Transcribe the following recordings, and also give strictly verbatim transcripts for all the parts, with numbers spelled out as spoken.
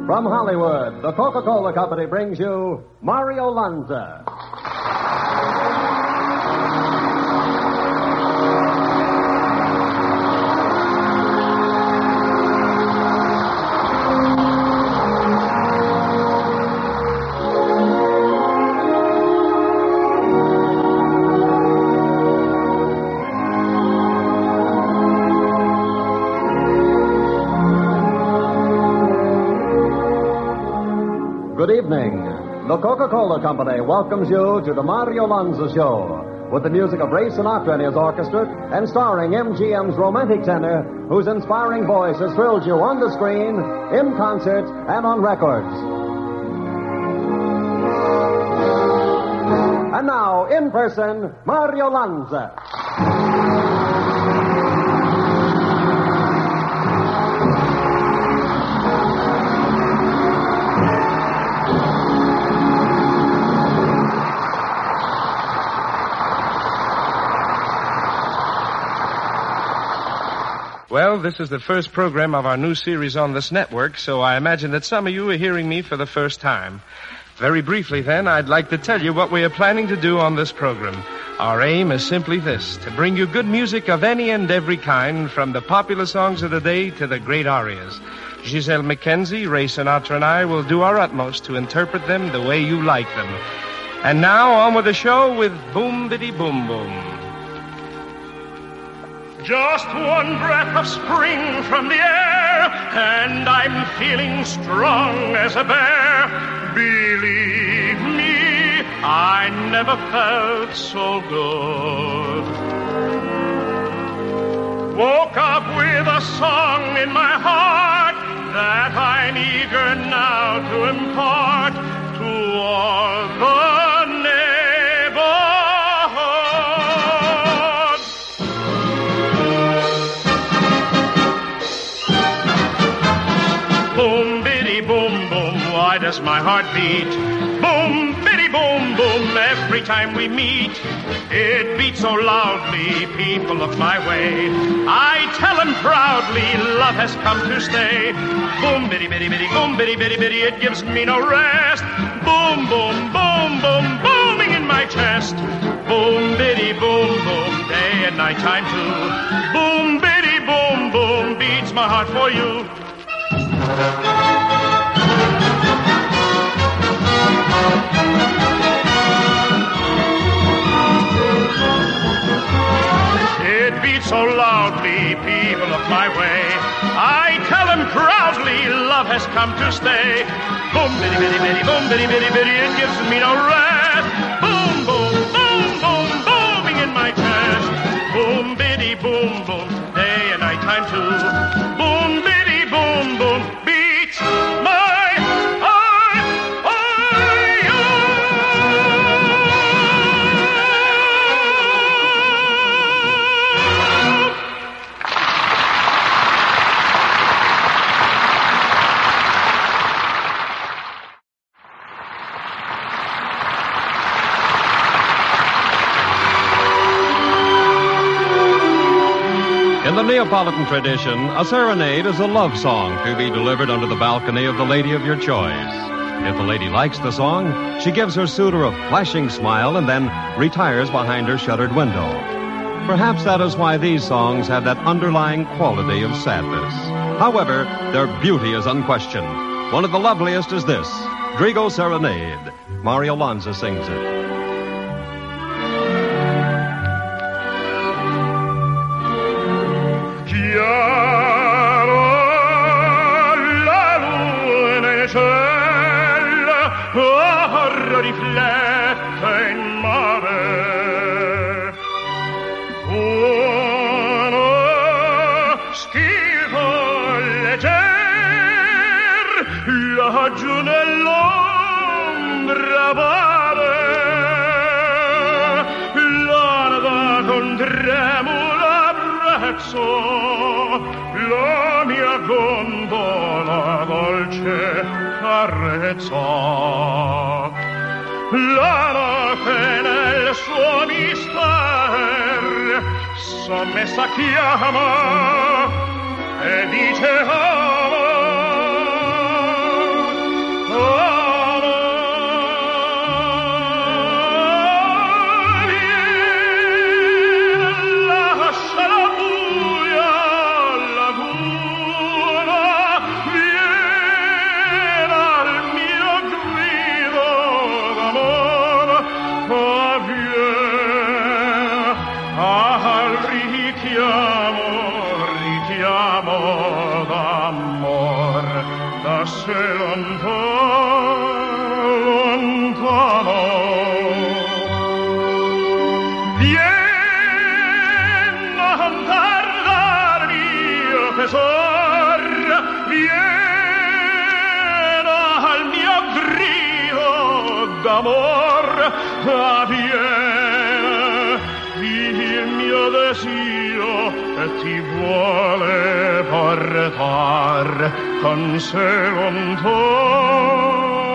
From Hollywood, the Coca-Cola Company brings you Mario Lanza. Good evening. The Coca-Cola Company welcomes you to the Mario Lanza Show with the music of Ray Sinatra and his orchestra and starring M G M's romantic tenor whose inspiring voice has thrilled you on the screen, in concert, and on records. And now, in person, Mario Lanza. Well, this is the first program of our new series on this network, so I imagine that some of you are hearing me for the first time. Very briefly, then, I'd like to tell you what we are planning to do on this program. Our aim is simply this, to bring you good music of any and every kind, from the popular songs of the day to the great arias. Giselle McKenzie, Ray Sinatra, and I will do our utmost to interpret them the way you like them. And now, on with the show with Boom Biddy Boom Boom. Just one breath of spring from the air, and I'm feeling strong as a bear. Believe me, I never felt so good. Woke up with a song in my heart that I'm eager now to impart to all the neighborhood. Boom, biddy, boom, boom, why does my heart beat? Boom, biddy, boom, boom, every time we meet. It beats so loudly, people look my way. I tell them proudly, love has come to stay. Boom, biddy, biddy, biddy, boom, biddy, biddy, biddy, it gives me no rest. Boom, boom, boom, boom, booming in my chest. Boom, biddy, boom, boom, day and night time too. Boom, biddy, boom, boom, beats my heart for you. It beats so loudly, people look my way. I tell them proudly, love has come to stay. Boom, biddy, biddy, biddy, boom, biddy, biddy, biddy, it gives me no rest. Boom, boom, boom, boom, booming in my chest. Boom, biddy, boom, boom, day and night time too. Boom, biddy, boom, boom, beats my In the Neapolitan tradition, a serenade is a love song to be delivered under the balcony of the lady of your choice. If the lady likes the song, she gives her suitor a flashing smile and then retires behind her shuttered window. Perhaps that is why these songs have that underlying quality of sadness. However, their beauty is unquestioned. One of the loveliest is this, Drigo Serenade. Mario Lanza sings it. Riflette in mare uno schifo legger laggiù nell'ombra pare l'anada con tremulo abbraccio la mia gondola dolce carezza. La notte nel suo mister sommessa chiama e dice ama d'amor, da sé lontano, lontano. Vieni a tardar mio tesor, vieni al mio grido d'amor, vieni, il mio desio ti vuole portar con sé lontano.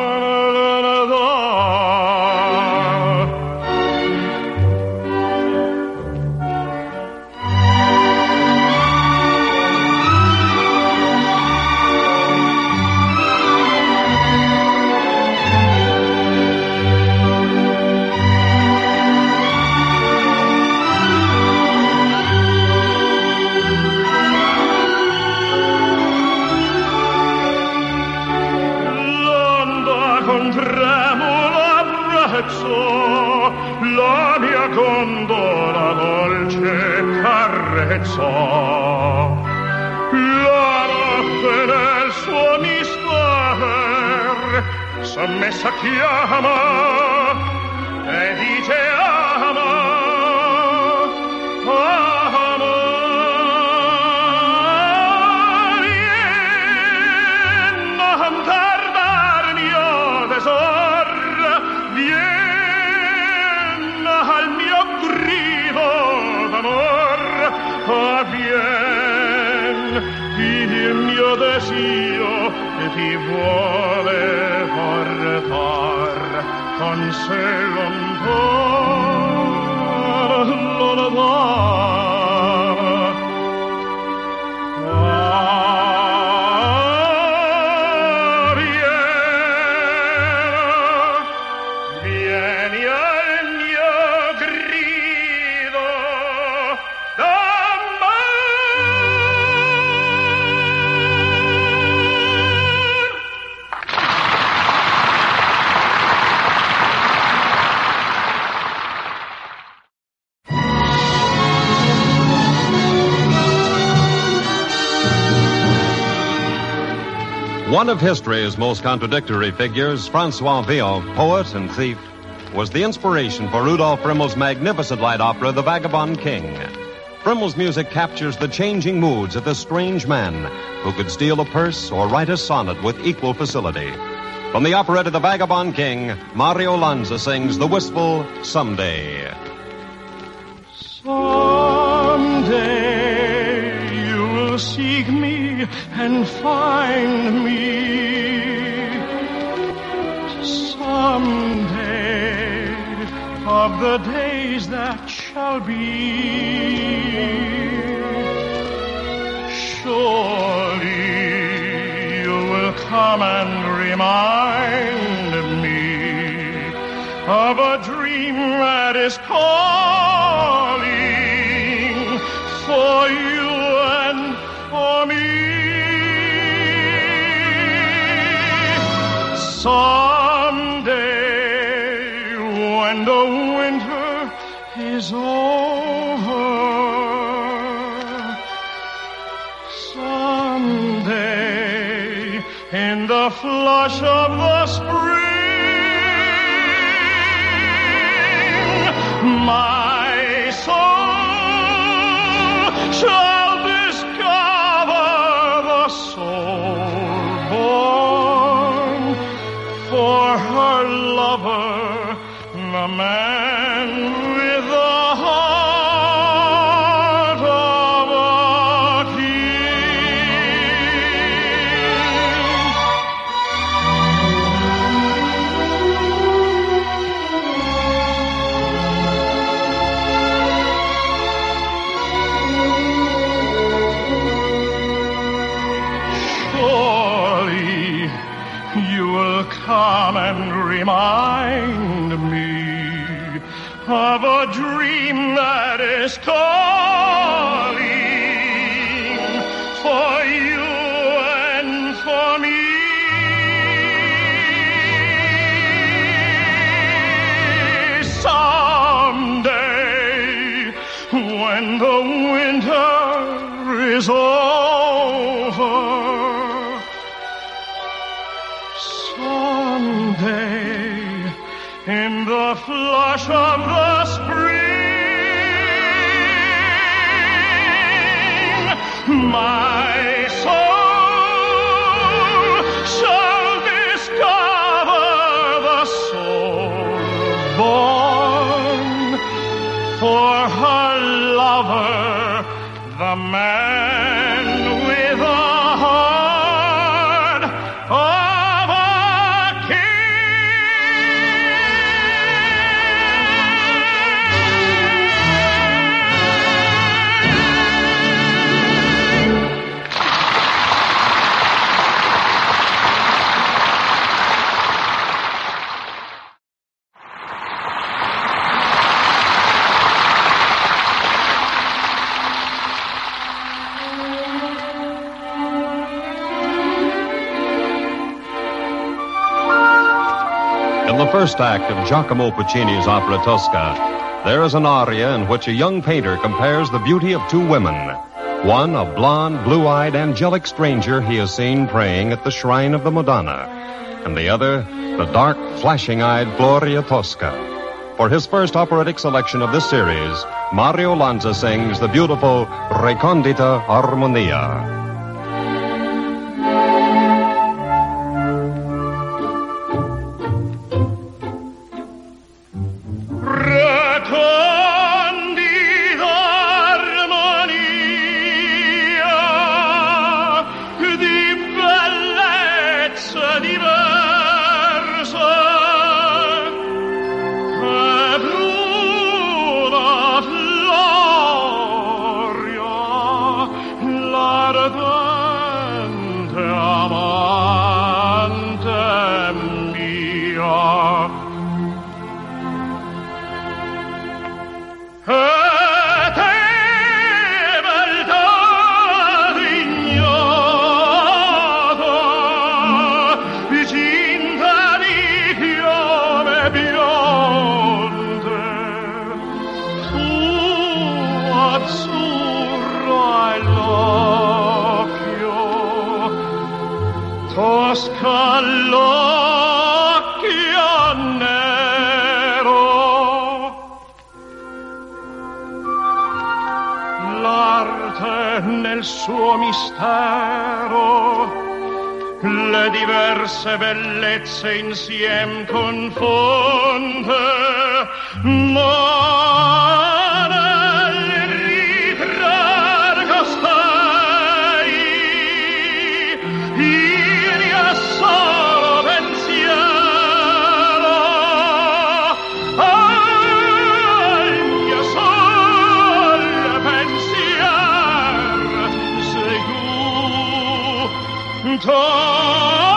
La mia gondola dolce carrezzò, la notte nel suo mister sommessa chiama e dice ama, ama. Vieni a tardar mio tesor, vieni al mio grido d'amor, vien, il mio desio ti vuole portar con sé lontano, lontano. Ah, vieni, vieni al mio grido d'amor. One of history's most contradictory figures, Francois Villon, poet and thief, was the inspiration for Rudolf Frimmel's magnificent light opera, The Vagabond King. Frimmel's music captures the changing moods of this strange man who could steal a purse or write a sonnet with equal facility. From the operetta The Vagabond King, Mario Lanza sings the wistful Someday. Someday you will seek me and find me. Someday of the days that shall be, surely you will come and remind me of a dream that is calling for you and for me. Someday when the winter is over, someday in the flush of the spring, my soul shall discover the soul born for her lover, the man with the heart of a come and remind me of a dream that is calling for you and for me. Someday when the winter is over, flush of the spring, my soul shall discover the soul born for her lover, the man with a heart of a In the first act of Giacomo Puccini's opera Tosca, there is an aria in which a young painter compares the beauty of two women. One, a blonde, blue-eyed, angelic stranger he has seen praying at the shrine of the Madonna, and the other, the dark, flashing-eyed Gloria Tosca. For his first operatic selection of this series, Mario Lanza sings the beautiful Recondita Armonia. Tosca l'occhio nero, l'arte nel suo mistero, le diverse bellezze insiem confonde, ma nel ritrar costei il solo pensiero, al mio solo pensiero sei tu.